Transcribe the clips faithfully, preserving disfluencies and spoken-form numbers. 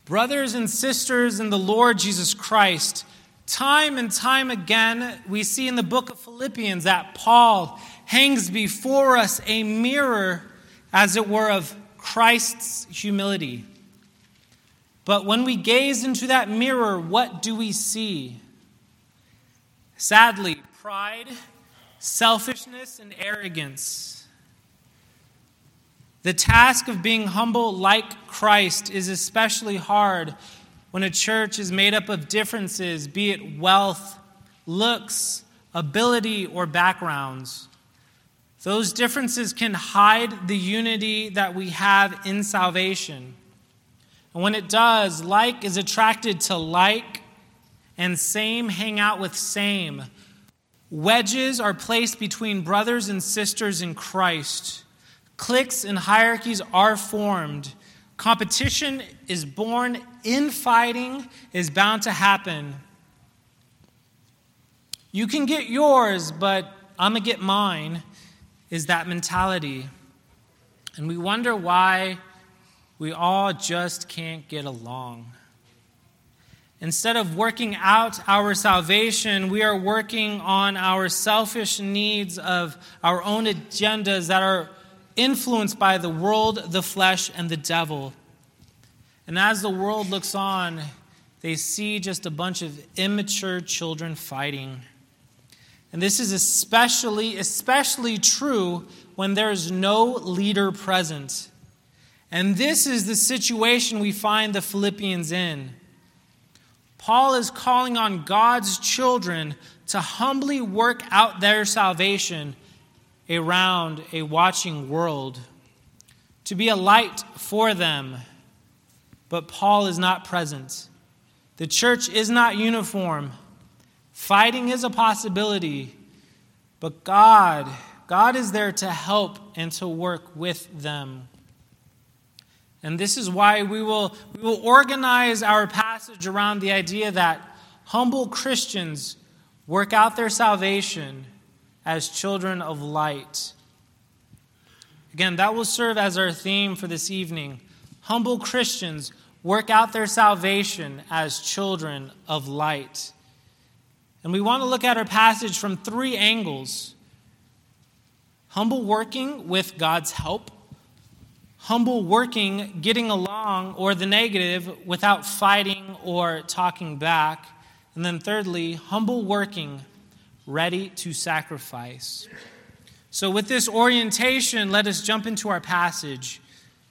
Brothers and sisters in the Lord Jesus Christ, time and time again, we see in the book of Philippians that Paul hangs before us a mirror, as it were, of Christ's humility. But when we gaze into that mirror, what do we see? Sadly, pride, selfishness, and arrogance. The task of being humble like Christ is especially hard when a church is made up of differences, be it wealth, looks, ability, or backgrounds. Those differences can hide the unity that we have in salvation. And when it does, like is attracted to like, and same hang out with same. Wedges are placed between brothers and sisters in Christ. Cliques and hierarchies are formed. Competition is born. Infighting is bound to happen. You can get yours, but I'm going to get mine, is that mentality. And we wonder why we all just can't get along. Instead of working out our salvation, we are working on our selfish needs of our own agendas that are influenced by the world, the flesh, and the devil. And as the world looks on, they see just a bunch of immature children fighting. And this is especially, especially true when there is no leader present. And this is the situation we find the Philippians in. Paul is calling on God's children to humbly work out their salvation around a watching world, to be a light for them. But Paul is not present. The church is not uniform. Fighting is a possibility, but God, God is there to help and to work with them. And this is why we will, we will organize our passage around the idea that humble Christians work out their salvation as children of light. Again, that will serve as our theme for this evening. Humble Christians work out their salvation as children of light. And we want to look at our passage from three angles. Humble working with God's help. Humble working, getting along, or the negative, without fighting or talking back. And then thirdly, humble working, ready to sacrifice. So with this orientation, let us jump into our passage.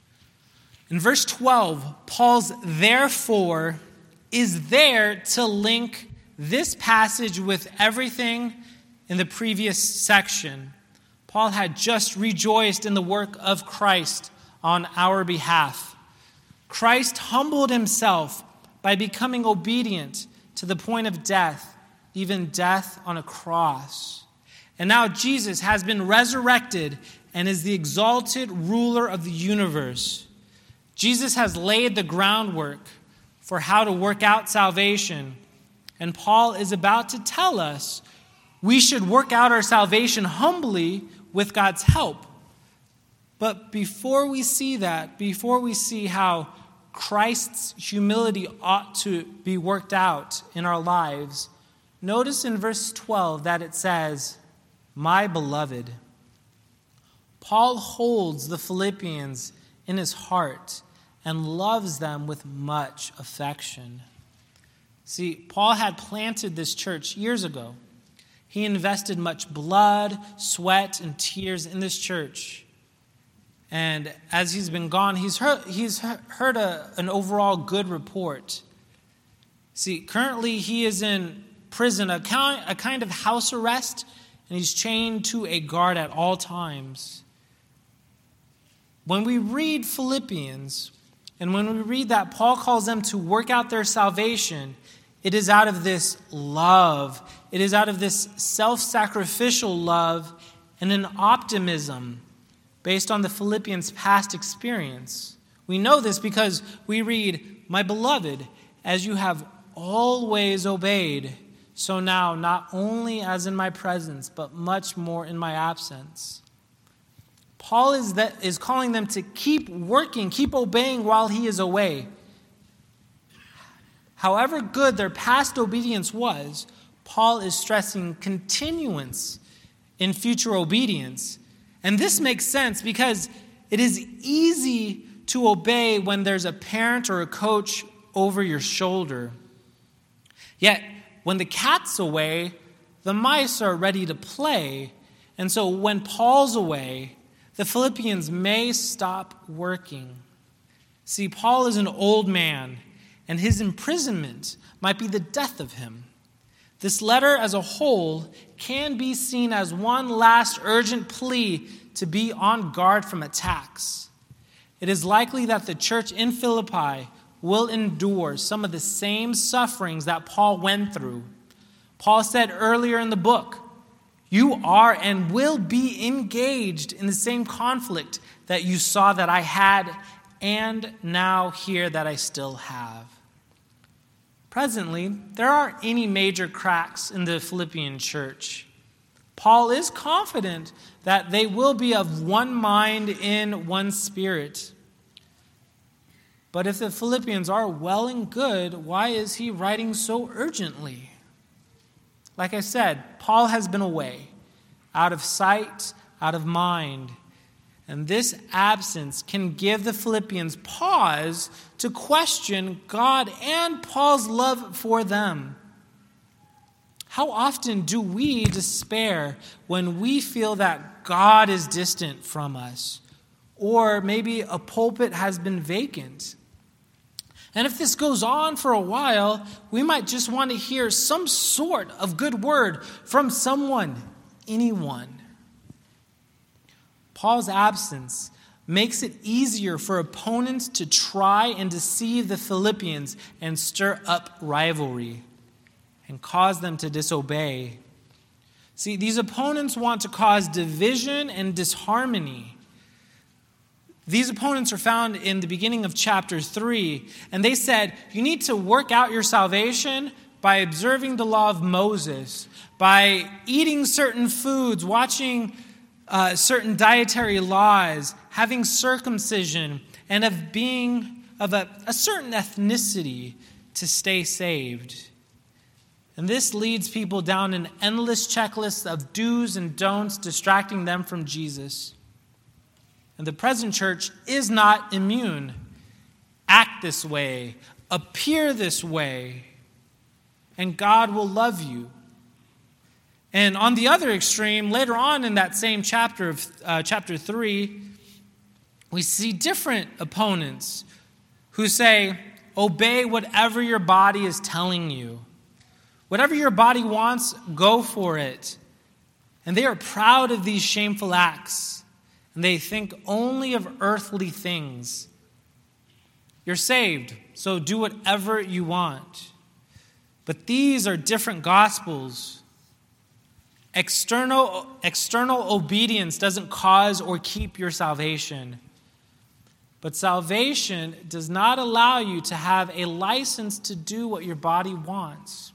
In verse twelve, Paul's therefore is there to link this passage with everything in the previous section. Paul had just rejoiced in the work of Christ on our behalf. Christ humbled himself by becoming obedient to the point of death, even death on a cross. And now Jesus has been resurrected and is the exalted ruler of the universe. Jesus has laid the groundwork for how to work out salvation. And Paul is about to tell us we should work out our salvation humbly with God's help. But before we see that, before we see how Christ's humility ought to be worked out in our lives, notice in verse twelve that it says, "My beloved." Paul holds the Philippians in his heart and loves them with much affection. See, Paul had planted this church years ago. He invested much blood, sweat, and tears in this church. And as he's been gone, he's heard, he's heard a, an overall good report. See, currently he is in prison, a kind, a kind of house arrest, and he's chained to a guard at all times. When we read Philippians, and when we read that Paul calls them to work out their salvation, it is out of this love. It is out of this self-sacrificial love and an optimism based on the Philippians' past experience. We know this because we read, "My beloved, as you have always obeyed, so now not only as in my presence, but much more in my absence." Paul is, that, is calling them to keep working, keep obeying while he is away. However good their past obedience was, Paul is stressing continuance in future obedience. And this makes sense because it is easy to obey when there's a parent or a coach over your shoulder. Yet, when the cat's away, the mice are ready to play. And so when Paul's away, the Philippians may stop working. See, Paul is an old man, and his imprisonment might be the death of him. This letter as a whole can be seen as one last urgent plea to be on guard from attacks. It is likely that the church in Philippi will endure some of the same sufferings that Paul went through. Paul said earlier in the book, "You are and will be engaged in the same conflict that you saw that I had and now hear that I still have." Presently, there aren't any major cracks in the Philippian church. Paul is confident that they will be of one mind in one spirit. But if the Philippians are well and good, why is he writing so urgently? Like I said, Paul has been away, out of sight, out of mind. And this absence can give the Philippians pause to question God and Paul's love for them. How often do we despair when we feel that God is distant from us, or maybe a pulpit has been vacant? And if this goes on for a while, we might just want to hear some sort of good word from someone, anyone. Paul's absence makes it easier for opponents to try and deceive the Philippians and stir up rivalry and cause them to disobey. See, these opponents want to cause division and disharmony. These opponents are found in the beginning of chapter three, and they said, you need to work out your salvation by observing the law of Moses, by eating certain foods, watching uh, certain dietary laws, having circumcision, and of being of a, a certain ethnicity to stay saved. And this leads people down an endless checklist of do's and don'ts, distracting them from Jesus. And the present church is not immune. Act this way, appear this way, and God will love you. And on the other extreme, later on in that same chapter of uh, chapter three, we see different opponents who say, obey whatever your body is telling you. Whatever your body wants, go for it. And they are proud of these shameful acts. And they think only of earthly things. You're saved, so do whatever you want. But these are different gospels. External, external obedience doesn't cause or keep your salvation. But salvation does not allow you to have a license to do what your body wants.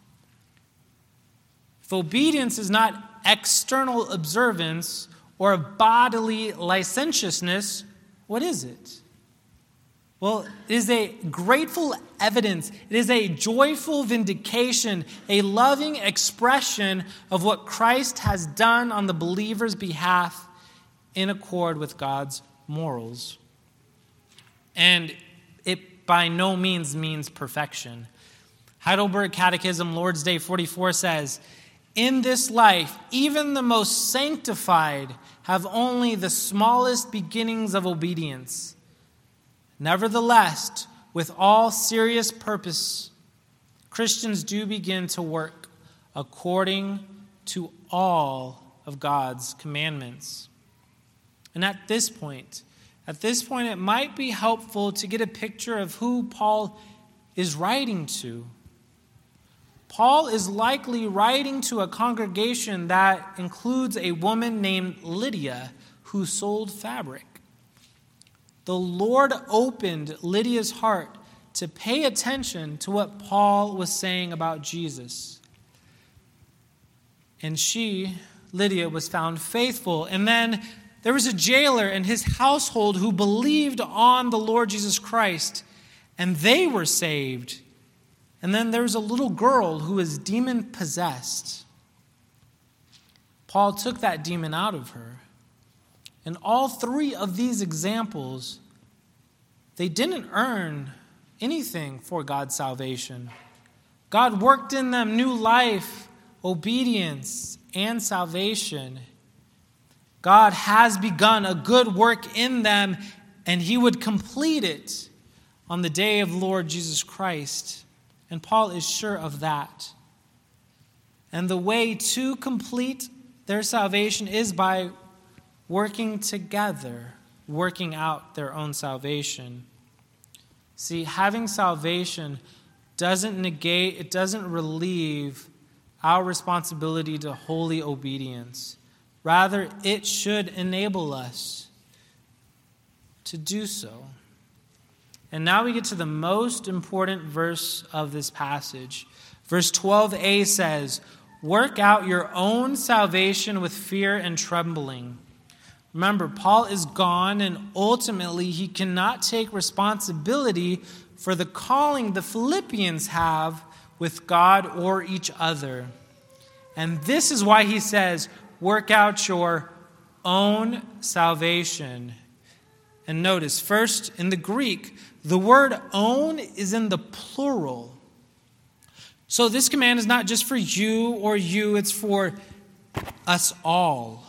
If obedience is not external observance or bodily licentiousness, what is it? Well, it is a grateful evidence. It is a joyful vindication, a loving expression of what Christ has done on the believer's behalf in accord with God's morals. And it by no means means perfection. Heidelberg Catechism, Lord's Day forty-four says, in this life, even the most sanctified have only the smallest beginnings of obedience. Nevertheless, with all serious purpose, Christians do begin to work according to all of God's commandments. And at this point, at this point, it might be helpful to get a picture of who Paul is writing to. Paul is likely writing to a congregation that includes a woman named Lydia who sold fabric. The Lord opened Lydia's heart to pay attention to what Paul was saying about Jesus. And she, Lydia, was found faithful. And then there was a jailer in his household who believed on the Lord Jesus Christ, and they were saved. And then there's a little girl who is demon-possessed. Paul took that demon out of her. And all three of these examples, they didn't earn anything for God's salvation. God worked in them new life, obedience, and salvation. God has begun a good work in them, and he would complete it on the day of the Lord Jesus Christ. And Paul is sure of that. And the way to complete their salvation is by working together, working out their own salvation. See, having salvation doesn't negate, it doesn't relieve our responsibility to holy obedience. Rather, it should enable us to do so. And now we get to the most important verse of this passage. Verse twelve a says, "Work out your own salvation with fear and trembling." Remember, Paul is gone, and ultimately he cannot take responsibility for the calling the Philippians have with God or each other. And this is why he says, work out your own salvation. And notice, first, in the Greek, the word own is in the plural. So this command is not just for you or you, it's for us all.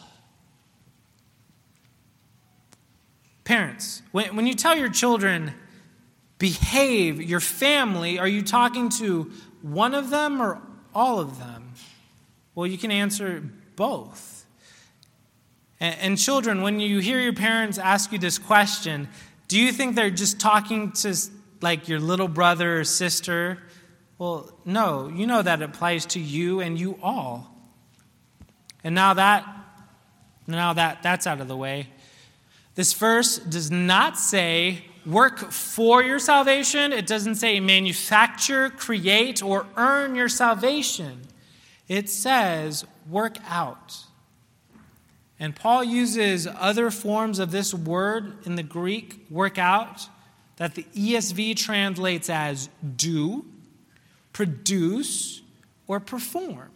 Parents, when, when you tell your children, behave, your family, are you talking to one of them or all of them? Well, you can answer both. And, and children, when you hear your parents ask you this question, do you think they're just talking to like your little brother or sister? Well, no, you know that applies to you and you all. And now that, now that that's out of the way, this verse does not say work for your salvation. It doesn't say manufacture, create, or earn your salvation. It says work out. And Paul uses other forms of this word in the Greek, work out, that the E S V translates as do, produce, or perform.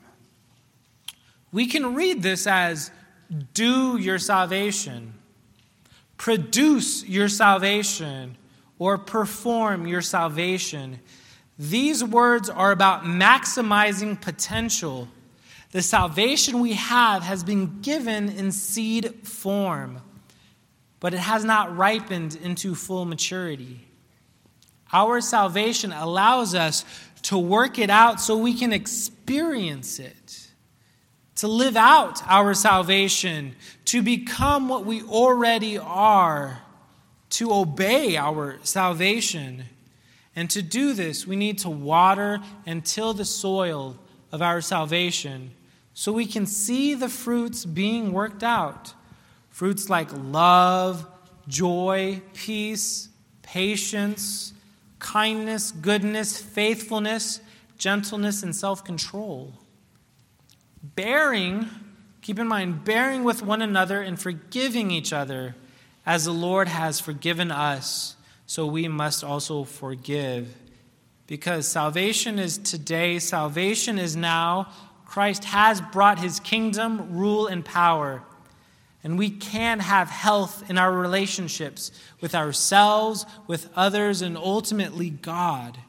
We can read this as do your salvation, produce your salvation, or perform your salvation. These words are about maximizing potential. The salvation we have has been given in seed form, but it has not ripened into full maturity. Our salvation allows us to work it out so we can experience it, to live out our salvation, to become what we already are, to obey our salvation. And to do this, we need to water and till the soil of our salvation so we can see the fruits being worked out. Fruits like love, joy, peace, patience, kindness, goodness, faithfulness, gentleness, and self-control. Bearing, keep in mind, bearing with one another and forgiving each other as the Lord has forgiven us, so we must also forgive. Because salvation is today, salvation is now. Christ has brought his kingdom, rule, and power. And we can have health in our relationships with ourselves, with others, and ultimately God.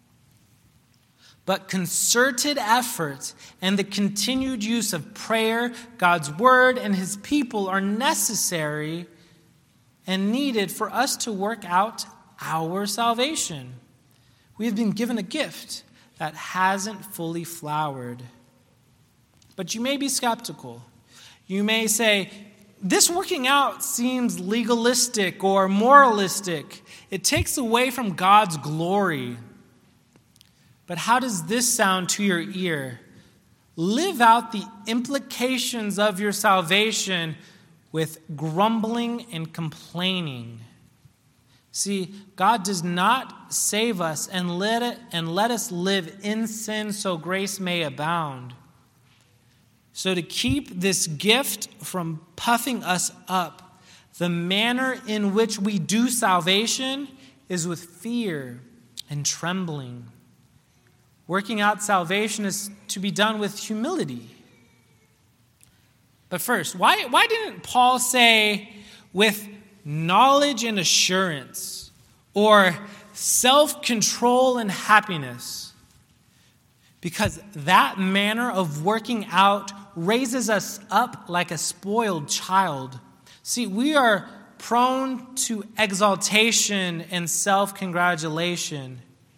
But concerted effort and the continued use of prayer, God's word, and his people are necessary and needed for us to work out our salvation. We have been given a gift that hasn't fully flowered. But you may be skeptical. You may say, this working out seems legalistic or moralistic. It takes away from God's glory. But how does this sound to your ear? Live out the implications of your salvation with grumbling and complaining. See, God does not save us and let it and let us live in sin so grace may abound. So to keep this gift from puffing us up, the manner in which we do salvation is with fear and trembling. Working out salvation is to be done with humility. But first, why, why didn't Paul say with knowledge and assurance, or self-control and happiness? Because that manner of working out raises us up like a spoiled child. See, we are prone to exaltation and self-congratulation.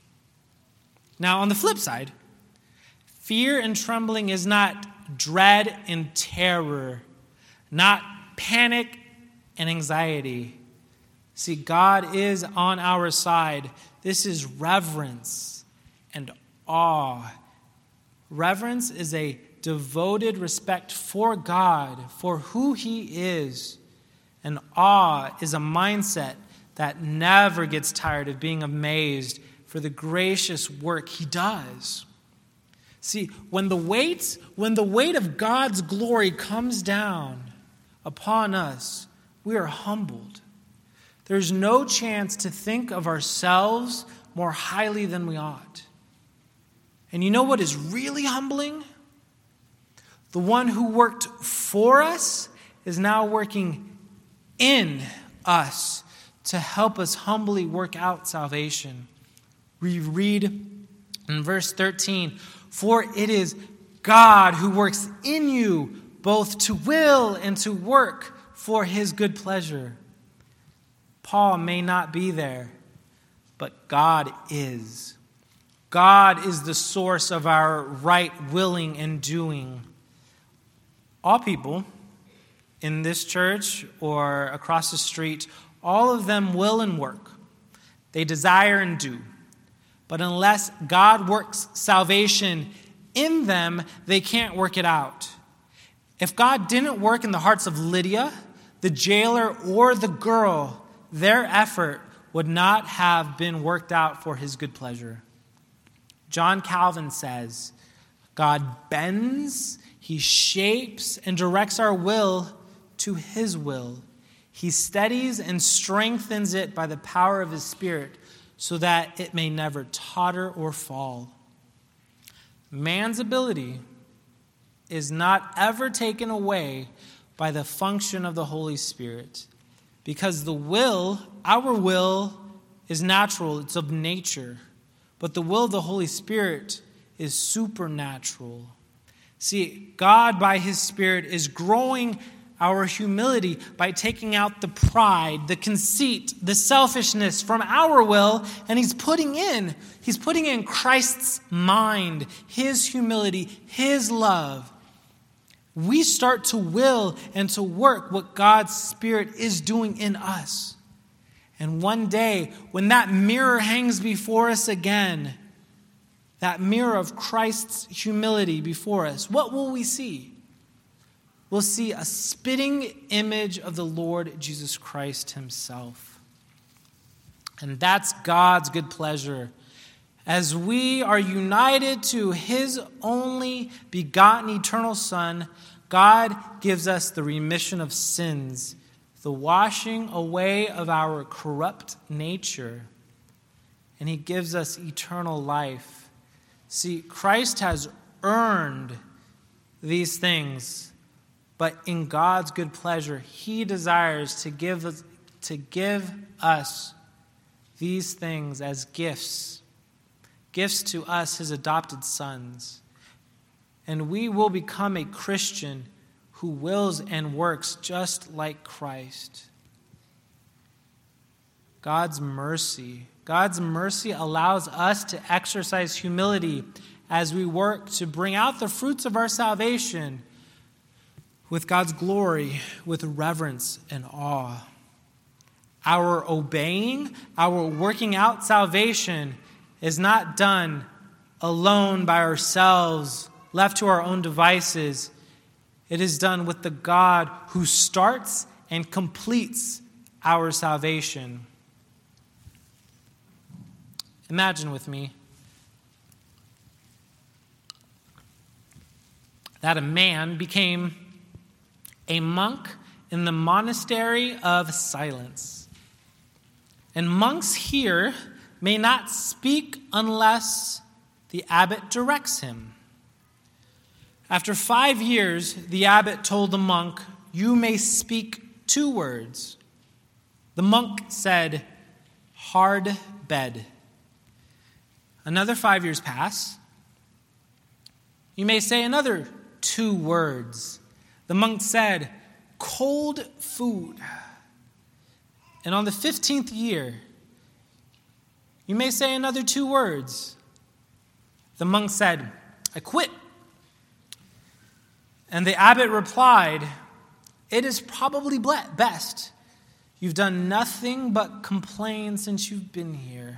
Now, on the flip side, fear and trembling is not dread and terror, not panic and anxiety. See, God is on our side. This is reverence and awe. Reverence is a devoted respect for God, for who He is. And awe is a mindset that never gets tired of being amazed for the gracious work He does. See, when the weight, when the weight of God's glory comes down upon us, we are humbled. There's no chance to think of ourselves more highly than we ought. And you know what is really humbling? The one who worked for us is now working in us to help us humbly work out salvation. We read in verse thirteen, "For it is God who works in you both to will and to work for His good pleasure." Paul may not be there, but God is. God is the source of our right willing and doing. All people in this church or across the street, all of them will and work. They desire and do. But unless God works salvation in them, they can't work it out. If God didn't work in the hearts of Lydia, the jailer, or the girl, their effort would not have been worked out for His good pleasure. John Calvin says, God bends, He shapes, and directs our will to His will. He steadies and strengthens it by the power of His Spirit so that it may never totter or fall. Man's ability is not ever taken away by the function of the Holy Spirit, because the will, our will, is natural, it's of nature, but the will of the Holy Spirit is supernatural. See, God by His Spirit is growing our humility by taking out the pride, the conceit, the selfishness from our will, and He's putting in, He's putting in Christ's mind, His humility, His love. We start to will and to work what God's Spirit is doing in us. And one day, when that mirror hangs before us again, that mirror of Christ's humility before us, what will we see? We'll see a spitting image of the Lord Jesus Christ Himself. And that's God's good pleasure. As we are united to His only begotten eternal Son, God gives us the remission of sins, the washing away of our corrupt nature, and He gives us eternal life. See, Christ has earned these things, but in God's good pleasure, He desires to give us, to give us these things as gifts, gifts to us, His adopted sons. And we will become a Christian who wills and works just like Christ. God's mercy. God's mercy allows us to exercise humility as we work to bring out the fruits of our salvation with God's glory, with reverence and awe. Our obeying, our working out salvation is not done alone by ourselves, left to our own devices. It is done with the God who starts and completes our salvation. Imagine with me that a man became a monk in the monastery of silence. And monks here may not speak unless the abbot directs him. After five years, the abbot told the monk, "You may speak two words." The monk said, "Hard bed." Another five years pass. You may say another two words. The monk said, "Cold food." And on the fifteenth year, you may say another two words. The monk said, "I quit." And the abbot replied, "It is probably best. You've done nothing but complain since you've been here."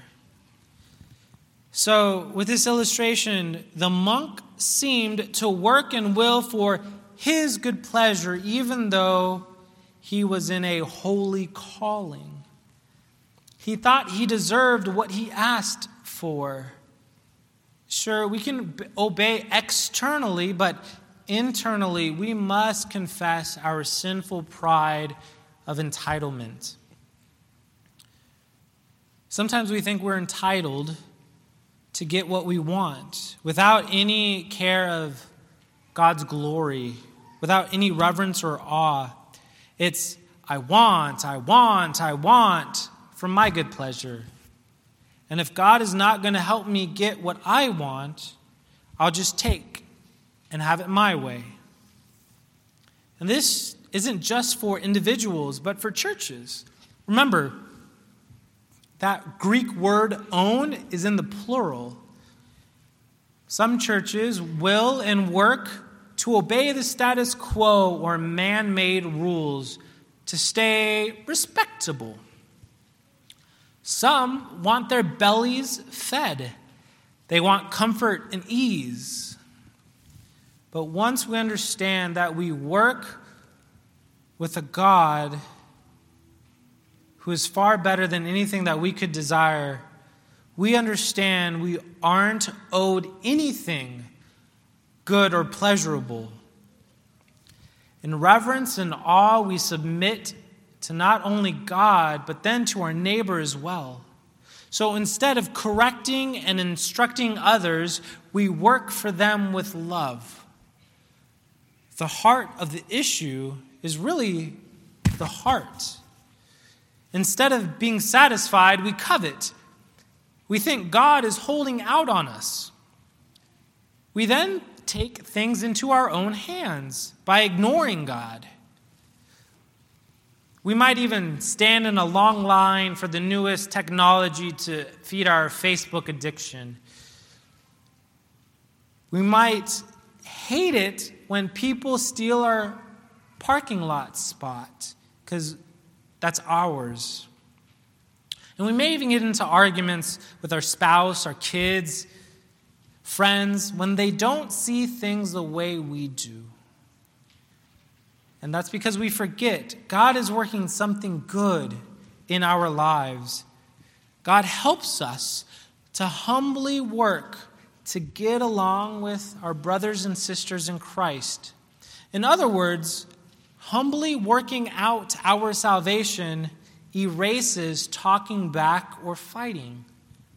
So, with this illustration, the monk seemed to work and will for his good pleasure, even though he was in a holy calling. He thought he deserved what he asked for. Sure, we can obey externally, but internally we must confess our sinful pride of entitlement. Sometimes we think we're entitled to get what we want without any care of God's glory, without any reverence or awe. It's, I want, I want, I want for my good pleasure. And if God is not going to help me get what I want, I'll just take and have it my way. And this isn't just for individuals, but for churches. Remember, that Greek word own is in the plural. Some churches will and work to obey the status quo or man-made rules to stay respectable. Some want their bellies fed. They want comfort and ease. But once we understand that we work with a God who is far better than anything that we could desire, we understand we aren't owed anything good or pleasurable. In reverence and awe, we submit to not only God, but then to our neighbor as well. So instead of correcting and instructing others, we work for them with love. The heart of the issue is really the heart. Instead of being satisfied, we covet. We think God is holding out on us. We then take things into our own hands by ignoring God. We might even stand in a long line for the newest technology to feed our Facebook addiction. We might hate it when people steal our parking lot spot because that's ours. And we may even get into arguments with our spouse, our kids, friends, when they don't see things the way we do. And that's because we forget God is working something good in our lives. God helps us to humbly work to get along with our brothers and sisters in Christ. In other words, humbly working out our salvation erases talking back or fighting.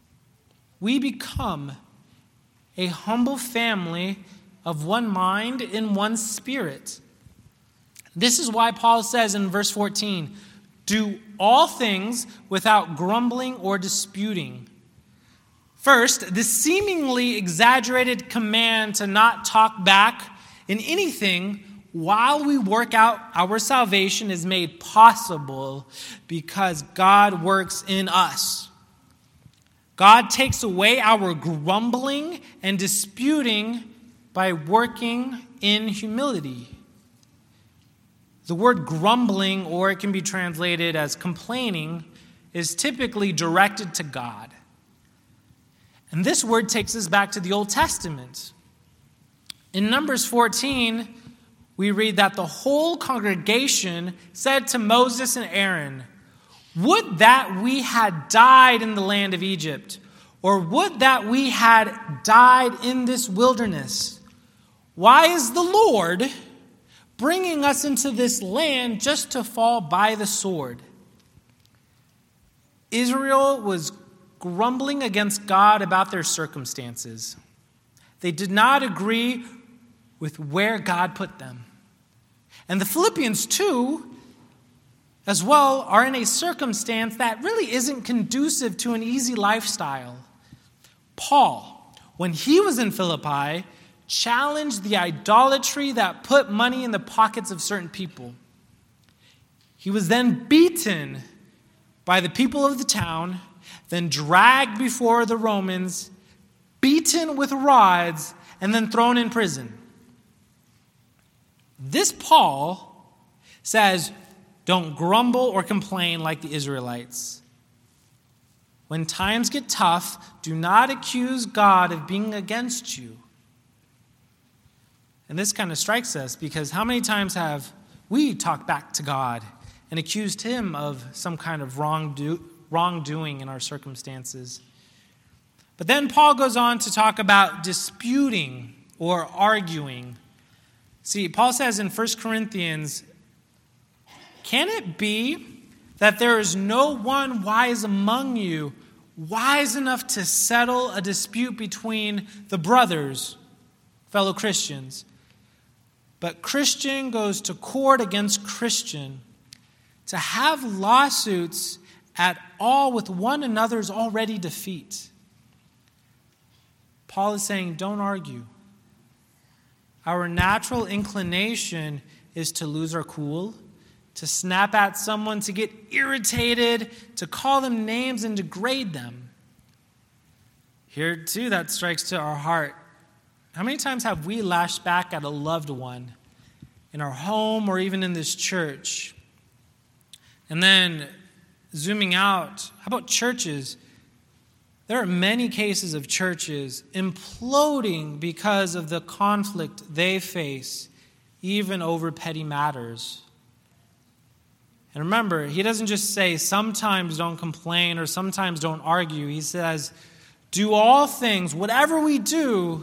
We become a humble family of one mind in one spirit. This is why Paul says in verse fourteen, "Do all things without grumbling or disputing." First, the seemingly exaggerated command to not talk back in anything while we work out our salvation is made possible because God works in us. God takes away our grumbling and disputing by working in humility. The word grumbling, or it can be translated as complaining, is typically directed to God. And this word takes us back to the Old Testament. In Numbers fourteen, we read that the whole congregation said to Moses and Aaron, "Would that we had died in the land of Egypt, or would that we had died in this wilderness. Why is the Lord bringing us into this land just to fall by the sword?" Israel was grumbling against God about their circumstances. They did not agree with where God put them. And the Philippians, too, as well, are in a circumstance that really isn't conducive to an easy lifestyle. Paul, when he was in Philippi, challenged the idolatry that put money in the pockets of certain people. He was then beaten by the people of the town, then dragged before the Romans, beaten with rods, and then thrown in prison. This Paul says, don't grumble or complain like the Israelites. When times get tough, do not accuse God of being against you. And this kind of strikes us because how many times have we talked back to God and accused him of some kind of wrongdo- wrongdoing in our circumstances? But then Paul goes on to talk about disputing or arguing. See, Paul says in First Corinthians, can it be that there is no one wise among you, wise enough to settle a dispute between the brothers, fellow Christians? But Christian goes to court against Christian. To have lawsuits at all with one another's already defeat. Paul is saying, don't argue. Our natural inclination is to lose our cool, to snap at someone, to get irritated, to call them names and degrade them. Here, too, that strikes to our heart. How many times have we lashed back at a loved one in our home or even in this church? And then zooming out, how about churches? There are many cases of churches imploding because of the conflict they face, even over petty matters. And remember, he doesn't just say sometimes don't complain or sometimes don't argue. He says, do all things, whatever we do,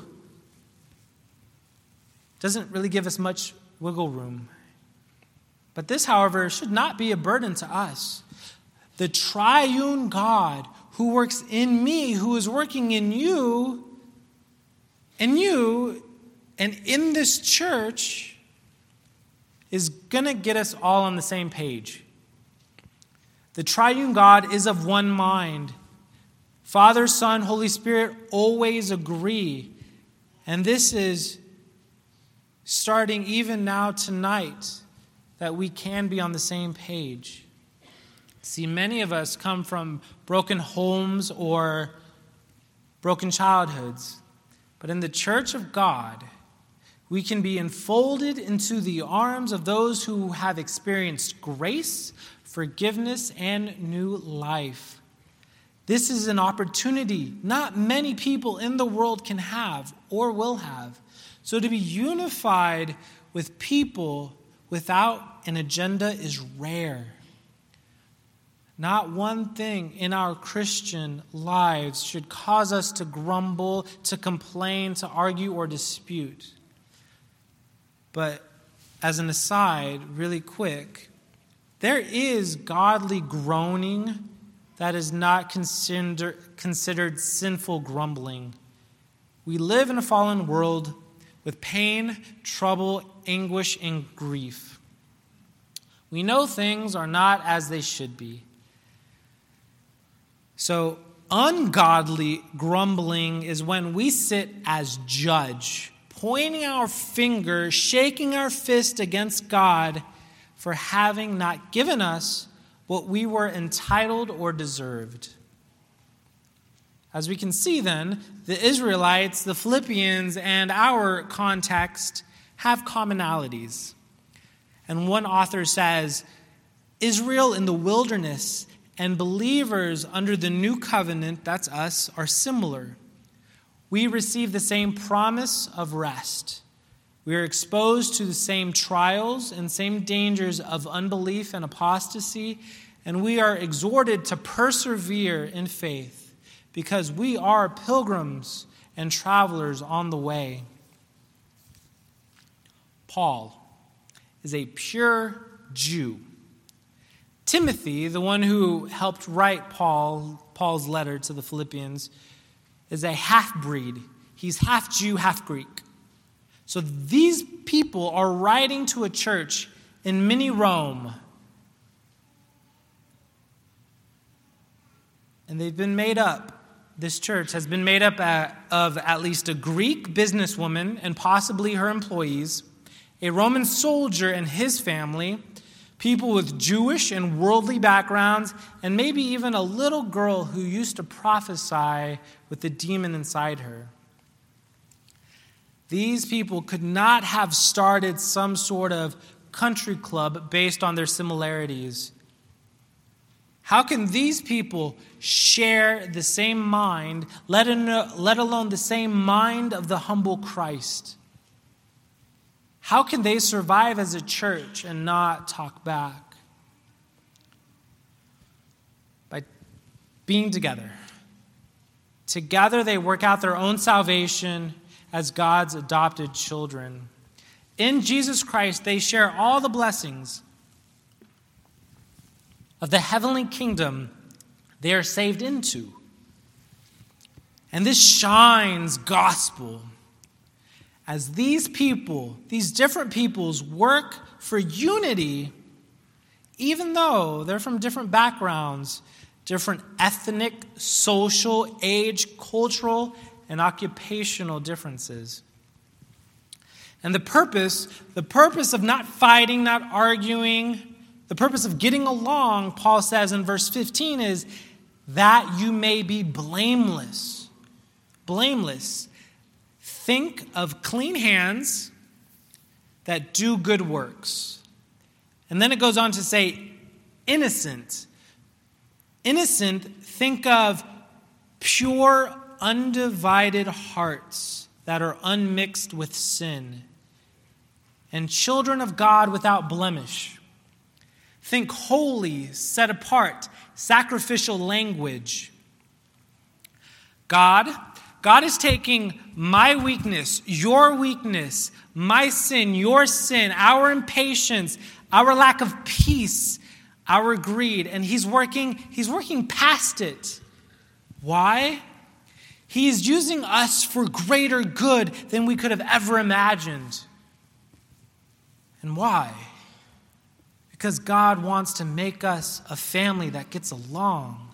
doesn't really give us much wiggle room. But this, however, should not be a burden to us. The triune God who works in me, who is working in you, and you, and in this church, is going to get us all on the same page. The triune God is of one mind. Father, Son, Holy Spirit always agree. And this is starting even now tonight, that we can be on the same page. See, many of us come from broken homes or broken childhoods. But in the church of God, we can be enfolded into the arms of those who have experienced grace, forgiveness, and new life. This is an opportunity not many people in the world can have or will have. So to be unified with people without an agenda is rare. Not one thing in our Christian lives should cause us to grumble, to complain, to argue, or dispute. But as an aside, really quick, there is godly groaning that is not consider, considered sinful grumbling. We live in a fallen world with pain, trouble, anguish, and grief. We know things are not as they should be. So, ungodly grumbling is when we sit as judge, pointing our finger, shaking our fist against God for having not given us what we were entitled or deserved. As we can see then, the Israelites, the Philippians, and our context have commonalities. And one author says, Israel in the wilderness and believers under the new covenant, that's us, are similar. We receive the same promise of rest. We are exposed to the same trials and same dangers of unbelief and apostasy, and we are exhorted to persevere in faith because we are pilgrims and travelers on the way. Paul is a pure Jew. Timothy, the one who helped write Paul, Paul's letter to the Philippians, is a half-breed. He's half Jew, half Greek. So these people are writing to a church in mini Rome. And they've been made up. This church has been made up of at least a Greek businesswoman and possibly her employees, a Roman soldier and his family, people with Jewish and worldly backgrounds, and maybe even a little girl who used to prophesy with the demon inside her. These people could not have started some sort of country club based on their similarities. How can these people share the same mind, let alone the same mind of the humble Christ? How can they survive as a church and not talk back? By being together. Together they work out their own salvation as God's adopted children. In Jesus Christ, they share all the blessings of the heavenly kingdom they are saved into. And this shines gospel as these people, these different peoples, work for unity, even though they're from different backgrounds, different ethnic, social, age, cultural, and occupational differences. And the purpose, the purpose of not fighting, not arguing, the purpose of getting along, Paul says in verse fifteen, is that you may be blameless. Blameless. Think of clean hands that do good works. And then it goes on to say innocent. Innocent, think of pure, undivided hearts that are unmixed with sin. And children of God without blemish. Think holy, set apart, sacrificial language. God, God is taking my weakness, your weakness, my sin, your sin, our impatience, our lack of peace, our greed, and he's working, he's working past it. Why? He is using us for greater good than we could have ever imagined. And why? Because God wants to make us a family that gets along.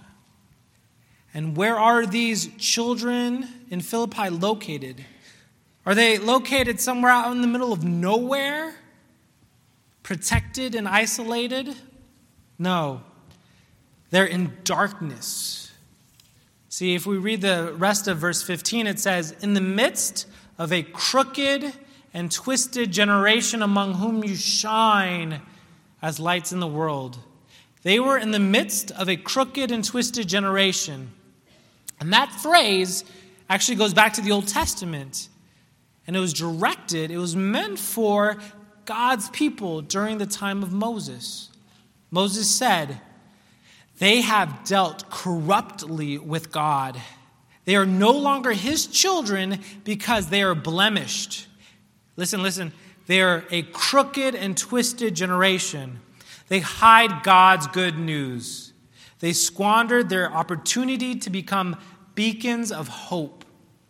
And where are these children in Philippi located? Are they located somewhere out in the middle of nowhere? Protected and isolated? No. They're in darkness. See, if we read the rest of verse fifteen, it says, in the midst of a crooked and twisted generation among whom you shine as lights in the world. They were in the midst of a crooked and twisted generation. And that phrase actually goes back to the Old Testament. And it was directed, it was meant for God's people during the time of Moses. Moses said, they have dealt corruptly with God. They are no longer his children because they are blemished. Listen, listen. They are a crooked and twisted generation. They hide God's good news. They squandered their opportunity to become beacons of hope.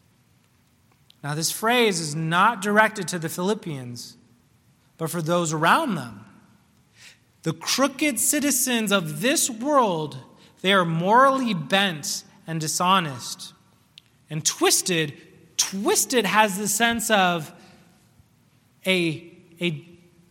Now, this phrase is not directed to the Philippians, but for those around them. The crooked citizens of this world, they are morally bent and dishonest. And twisted, twisted has the sense of A, a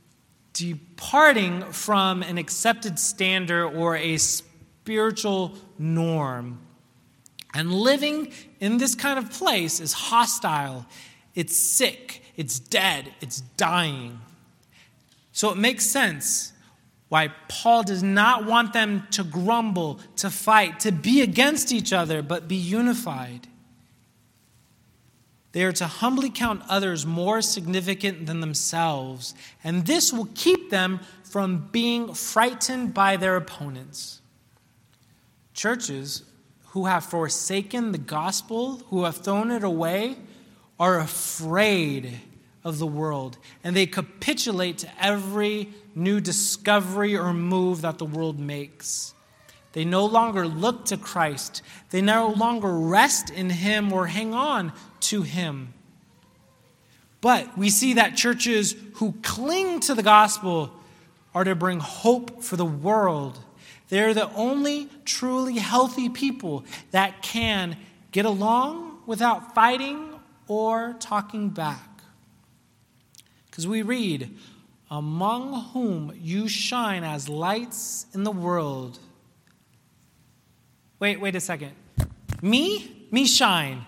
departing from an accepted standard or a spiritual norm. And living in this kind of place is hostile. It's sick. It's dead. It's dying. So it makes sense why Paul does not want them to grumble, to fight, to be against each other, but be unified. They are to humbly count others more significant than themselves, and this will keep them from being frightened by their opponents. Churches who have forsaken the gospel, who have thrown it away, are afraid of the world, and they capitulate to every new discovery or move that the world makes. They no longer look to Christ. They no longer rest in him or hang on to him. But we see that churches who cling to the gospel are to bring hope for the world. They're the only truly healthy people that can get along without fighting or talking back. Because we read, among whom you shine as lights in the world. Wait, wait a second. Me? Me shine.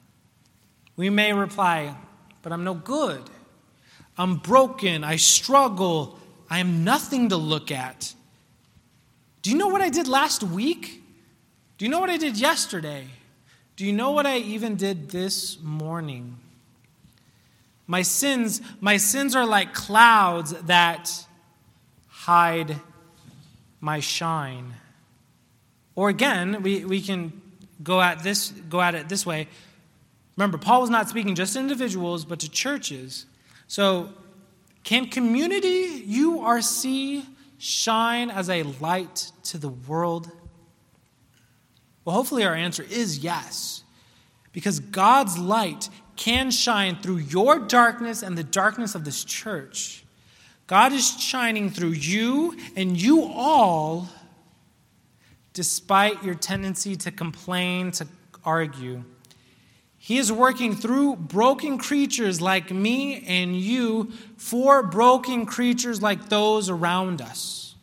We may reply, but I'm no good. I'm broken. I struggle. I am nothing to look at. Do you know what I did last week? Do you know what I did yesterday? Do you know what I even did this morning? My sins, my sins are like clouds that hide my shine. Or again, we, we can go at this go at it this way. Remember, Paul was not speaking just to individuals, but to churches. So, can community U R C shine as a light to the world? Well, hopefully our answer is yes. Because God's light can shine through your darkness and the darkness of this church. God is shining through you and you all, despite your tendency to complain, to argue. He is working through broken creatures like me and you for broken creatures like those around us.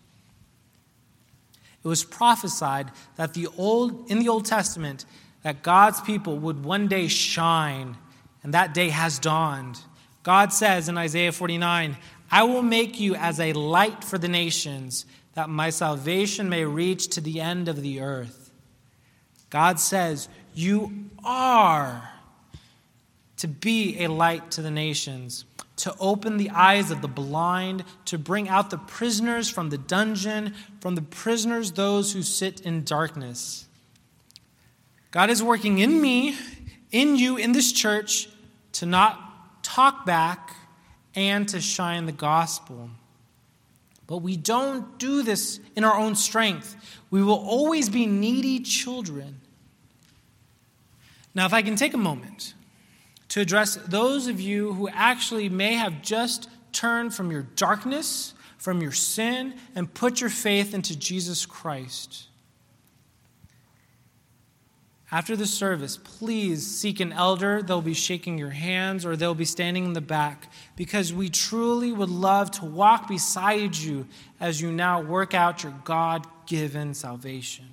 It was prophesied that the old in the Old Testament that God's people would one day shine, and that day has dawned. God says in Isaiah forty-nine, I will make you as a light for the nations, that my salvation may reach to the end of the earth. God says, you are to be a light to the nations, to open the eyes of the blind, to bring out the prisoners from the dungeon, from the prisoners those who sit in darkness. God is working in me, in you, in this church, to not talk back and to shine the gospel. But we don't do this in our own strength. We will always be needy children. Now, if I can take a moment to address those of you who actually may have just turned from your darkness, from your sin, and put your faith into Jesus Christ. After the service, please seek an elder. They'll be shaking your hands or they'll be standing in the back, because we truly would love to walk beside you as you now work out your God-given salvation.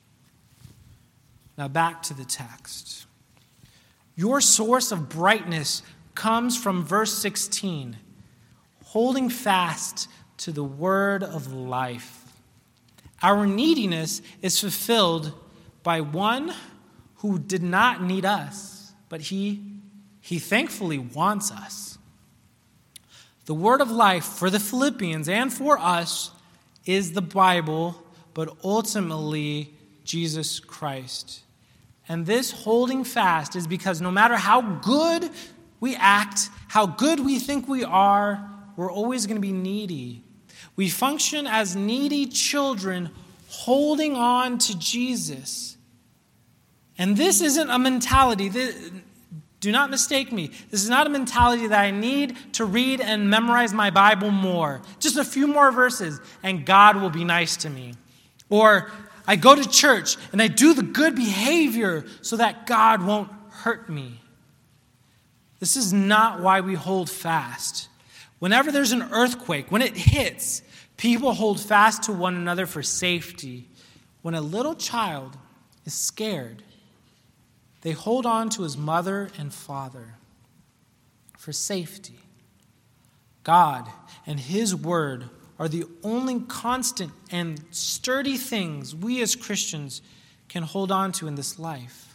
Now back to the text. Your source of brightness comes from verse sixteen, holding fast to the word of life. Our neediness is fulfilled by one who did not need us, but he, he thankfully wants us. The word of life for the Philippians and for us is the Bible, but ultimately Jesus Christ. And this holding fast is because no matter how good we act, how good we think we are, we're always going to be needy. We function as needy children holding on to Jesus. And this isn't a mentality. Do not mistake me. This is not a mentality that I need to read and memorize my Bible more. Just a few more verses, and God will be nice to me. Or I go to church and I do the good behavior so that God won't hurt me. This is not why we hold fast. Whenever there's an earthquake, when it hits, people hold fast to one another for safety. When a little child is scared, they hold on to his mother and father for safety. God and his word are the only constant and sturdy things we as Christians can hold on to in this life.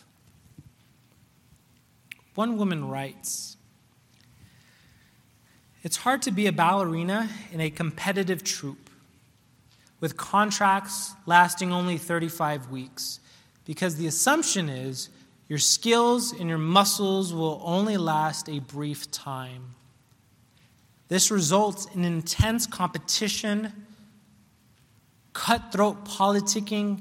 One woman writes, it's hard to be a ballerina in a competitive troupe with contracts lasting only thirty-five weeks, because the assumption is your skills and your muscles will only last a brief time. This results in intense competition, cutthroat politicking,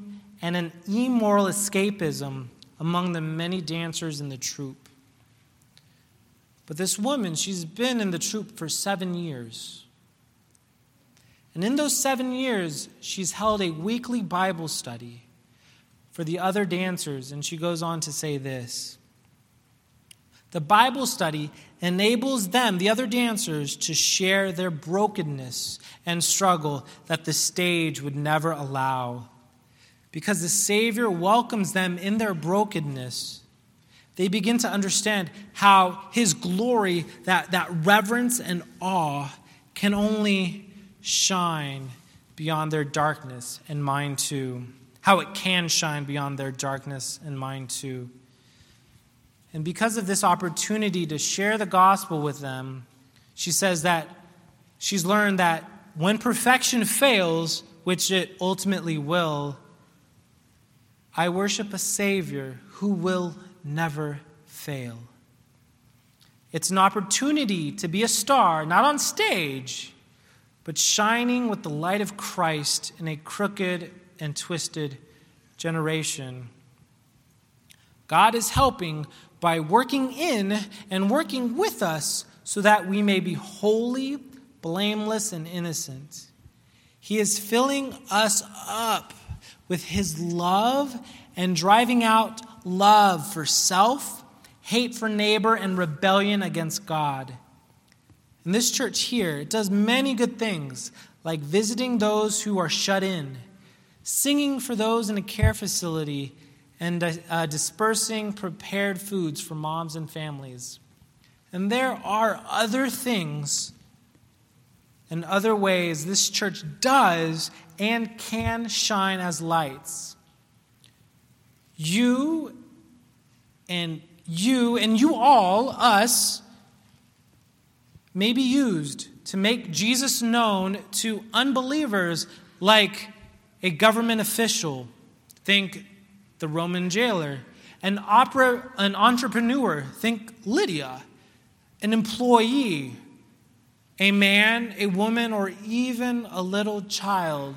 and an immoral escapism among the many dancers in the troupe. But this woman, she's been in the troupe for seven years. And in those seven years, she's held a weekly Bible study for the other dancers. And she goes on to say this: the Bible study enables them, the other dancers, to share their brokenness and struggle that the stage would never allow. Because the Savior welcomes them in their brokenness, they begin to understand how his glory, that, that reverence and awe, can only shine beyond their darkness, and mine too. How it can shine beyond their darkness and mine too. And because of this opportunity to share the gospel with them, she says that she's learned that when perfection fails, which it ultimately will, I worship a Savior who will never fail. It's an opportunity to be a star, not on stage, but shining with the light of Christ in a crooked and twisted generation. God is helping by working in and working with us so that we may be holy, blameless, and innocent. He is filling us up with his love and driving out love for self, hate for neighbor, and rebellion against God. And this church here, it does many good things, like visiting those who are shut in, singing for those in a care facility, and uh, dispersing prepared foods for moms and families. And there are other things and other ways this church does and can shine as lights. You and you and you all, us, may be used to make Jesus known to unbelievers like a government official. Think the Roman jailer. An opera, an entrepreneur. Think Lydia. An employee. A man, a woman, or even a little child.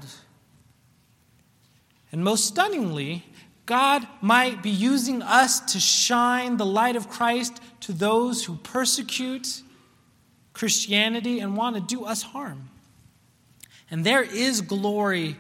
And most stunningly, God might be using us to shine the light of Christ to those who persecute Christianity and want to do us harm. And there is glory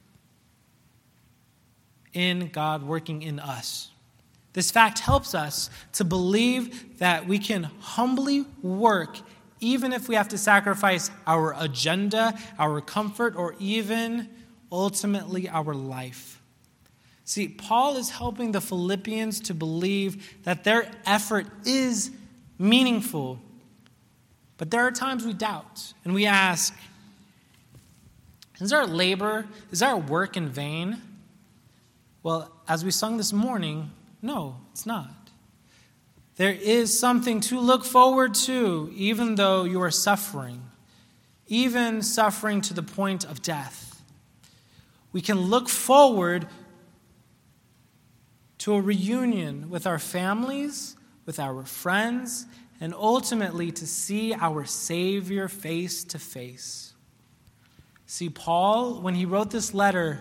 in God working in us. This fact helps us to believe that we can humbly work even if we have to sacrifice our agenda, our comfort, or even ultimately our life. See, Paul is helping the Philippians to believe that their effort is meaningful. But there are times we doubt and we ask, is our labor, is our work in vain? Well, as we sung this morning, no, it's not. There is something to look forward to, even though you are suffering, even suffering to the point of death. We can look forward to a reunion with our families, with our friends, and ultimately to see our Savior face to face. See, Paul, when he wrote this letter,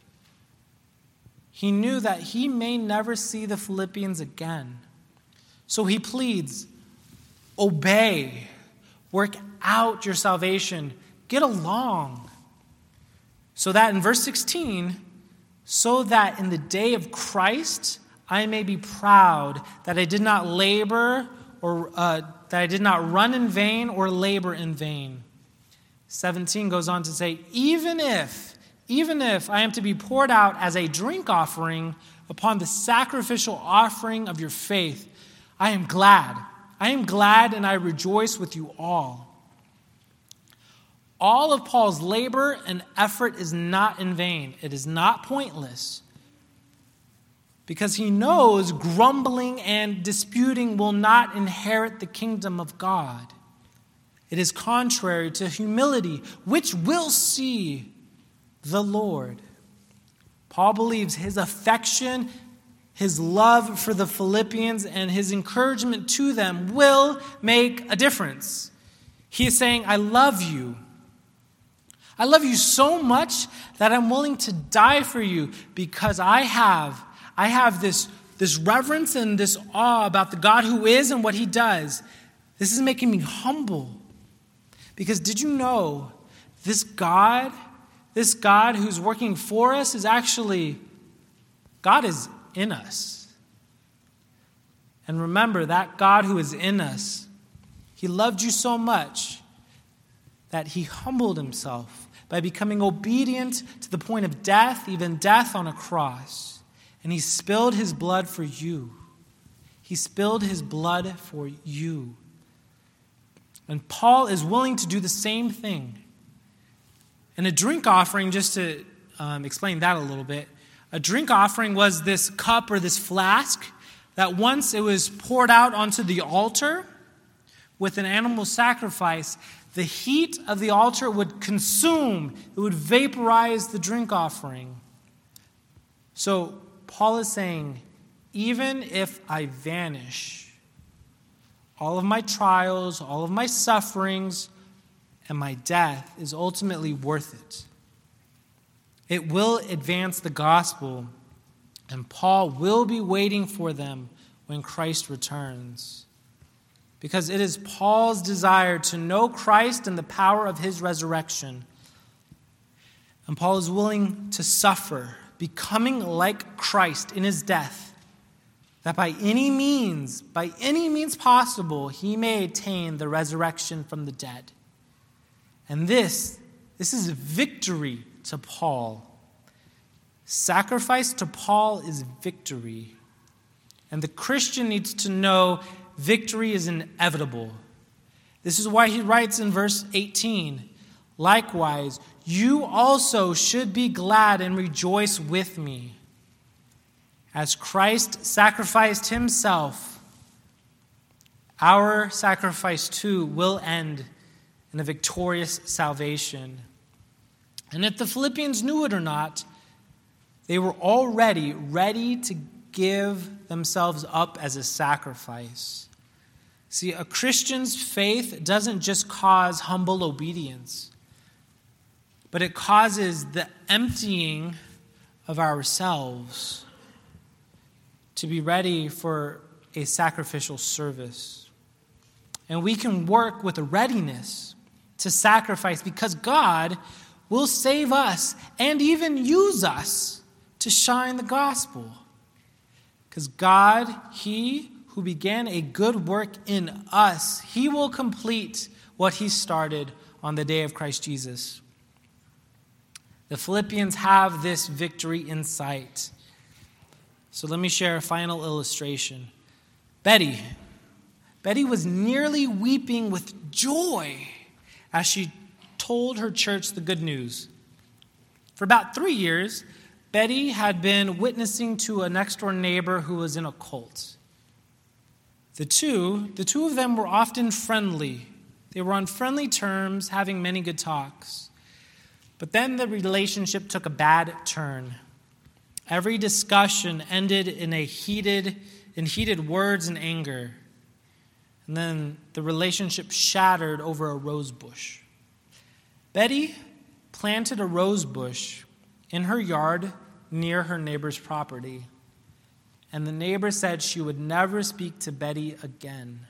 he knew that he may never see the Philippians again. So he pleads, obey, work out your salvation, get along. So that in verse sixteen, so that in the day of Christ I may be proud that I did not labor or uh, that I did not run in vain or labor in vain. seventeen goes on to say, even if, even if I am to be poured out as a drink offering upon the sacrificial offering of your faith, I am glad. I am glad and I rejoice with you all. All of Paul's labor and effort is not in vain. It is not pointless. Because he knows grumbling and disputing will not inherit the kingdom of God. It is contrary to humility, which will see the Lord. Paul believes his affection, his love for the Philippians, and his encouragement to them will make a difference. He is saying, I love you. I love you so much that I'm willing to die for you because I have, I have this, this reverence and this awe about the God who is and what he does. This is making me humble. Because did you know this God, this God who's working for us is actually, God is in us. And remember, that God who is in us, he loved you so much that he humbled himself by becoming obedient to the point of death, even death on a cross. And he spilled his blood for you. He spilled his blood for you. And Paul is willing to do the same thing. And a drink offering, just to um, explain that a little bit, a drink offering was this cup or this flask that once it was poured out onto the altar with an animal sacrifice, the heat of the altar would consume, it would vaporize the drink offering. So Paul is saying, even if I vanish, all of my trials, all of my sufferings, and my death is ultimately worth it. It will advance the gospel, and Paul will be waiting for them when Christ returns. Because it is Paul's desire to know Christ and the power of his resurrection. And Paul is willing to suffer, becoming like Christ in his death, that by any means, by any means possible, he may attain the resurrection from the dead. And this, this is victory to Paul. Sacrifice to Paul is victory. And the Christian needs to know victory is inevitable. This is why he writes in verse eighteen, likewise, you also should be glad and rejoice with me. As Christ sacrificed himself, our sacrifice too will end in a victorious salvation. And if the Philippians knew it or not, they were already ready to give themselves up as a sacrifice. See, a Christian's faith doesn't just cause humble obedience, but it causes the emptying of ourselves to be ready for a sacrificial service. And we can work with a readiness to sacrifice because God will save us and even use us to shine the gospel. Because God, he who began a good work in us, he will complete what he started on the day of Christ Jesus. The Philippians have this victory in sight. So let me share a final illustration. Betty. Betty was nearly weeping with joy as she told her church the good news. For about three years, Betty had been witnessing to a next-door neighbor who was in a cult. The two, the two of them were often friendly. They were on friendly terms, having many good talks. But then the relationship took a bad turn. Every discussion ended in a heated, in heated words and anger. And then the relationship shattered over a rose bush. Betty planted a rose bush in her yard near her neighbor's property. And the neighbor said she would never speak to Betty again.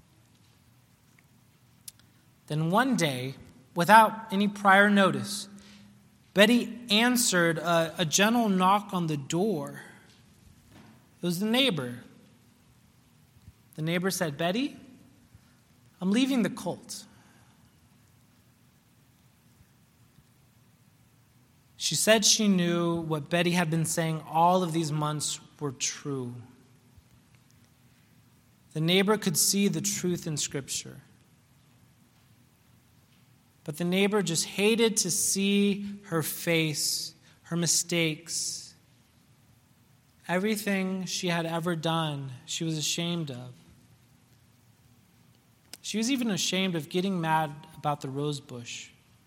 Then one day, without any prior notice, Betty answered a, a gentle knock on the door. It was the neighbor. The neighbor said, Betty, I'm leaving the cult. She said she knew what Betty had been saying all of these months were true. The neighbor could see the truth in Scripture. But the neighbor just hated to see her face, her mistakes, everything she had ever done, she was ashamed of. She was even ashamed of getting mad about the rose bush.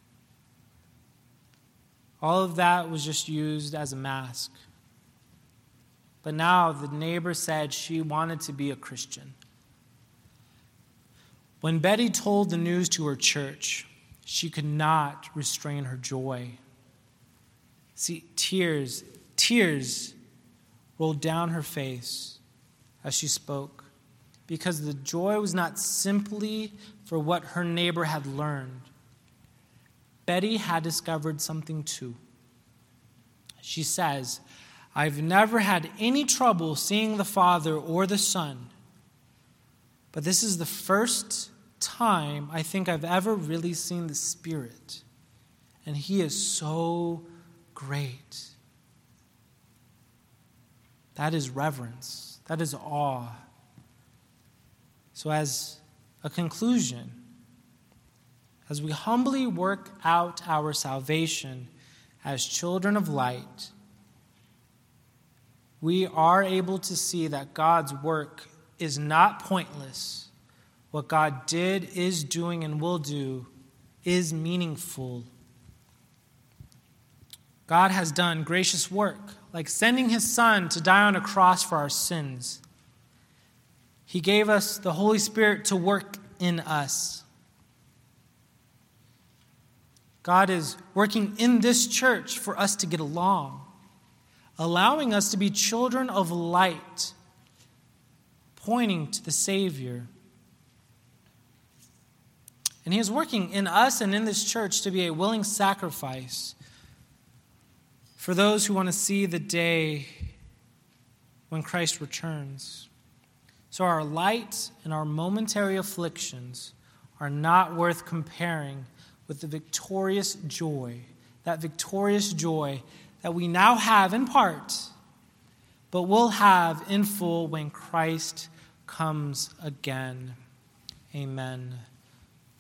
All of that was just used as a mask. But now the neighbor said she wanted to be a Christian. When Betty told the news to her church, she could not restrain her joy. See, tears, tears rolled down her face as she spoke, because the joy was not simply for what her neighbor had learned. Betty had discovered something too. She says, "I've never had any trouble seeing the Father or the Son, but this is the first time I think I've ever really seen the Spirit, and He is so great." That is reverence. That is awe. So as a conclusion, as we humbly work out our salvation as children of light, we are able to see that God's work is not pointless. What God did, is doing, and will do is meaningful. God has done gracious work, like sending His Son to die on a cross for our sins. He gave us the Holy Spirit to work in us. God is working in this church for us to get along, allowing us to be children of light, pointing to the Savior. And He is working in us and in this church to be a willing sacrifice for those who want to see the day when Christ returns. So our light and our momentary afflictions are not worth comparing with the victorious joy, that victorious joy that we now have in part, but will have in full when Christ comes again. Amen.